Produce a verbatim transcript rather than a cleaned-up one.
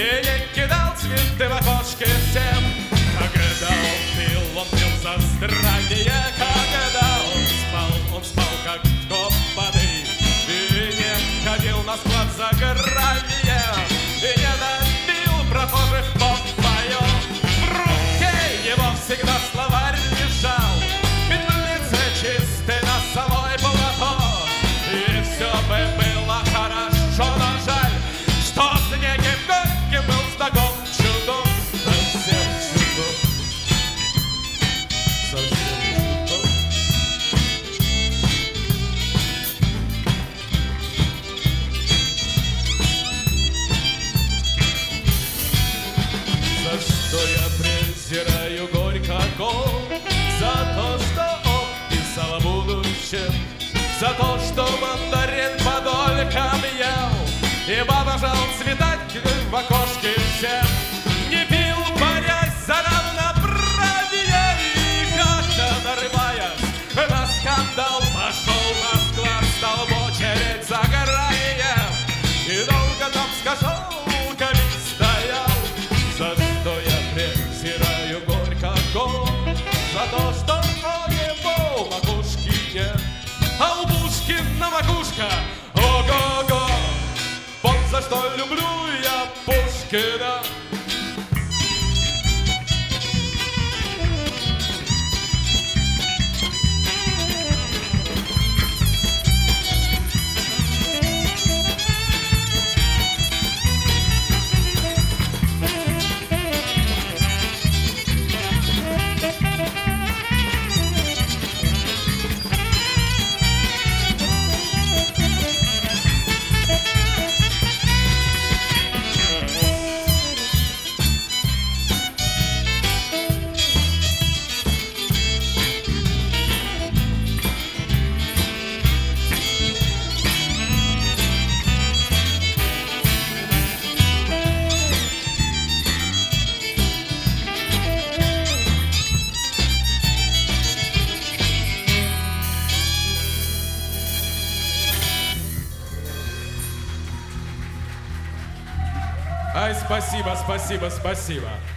и не кидал цветы в окошке всем. Когда он пил, он пил за здравие, когда он спал, он спал как копанный, и не ходил на склад за гравием, и не добил прохожих попоем. В руке его всегда словарь лежал, ведь в лице чистый носовой платок, и все бы было хорошо, но жаль, что с неким горьким был знаком чудок, совсем чудок, совсем чудок. За что я презираю Горького? За то, что он писал о будущем, за то, что мандарин подолькам ел и обожал цветать в окошке всем. Не пил, борясь за равноправие, и как-то нарываясь на скандал, пошел на склад, стал в очередь за гравием, и долго там с кошелками стоял. За что я презираю Горького? За то, что у него макушки нет, а у Пушкина макушка ого-го. Вот за что люблю я Пушкина. Ай, спасибо, спасибо, спасибо.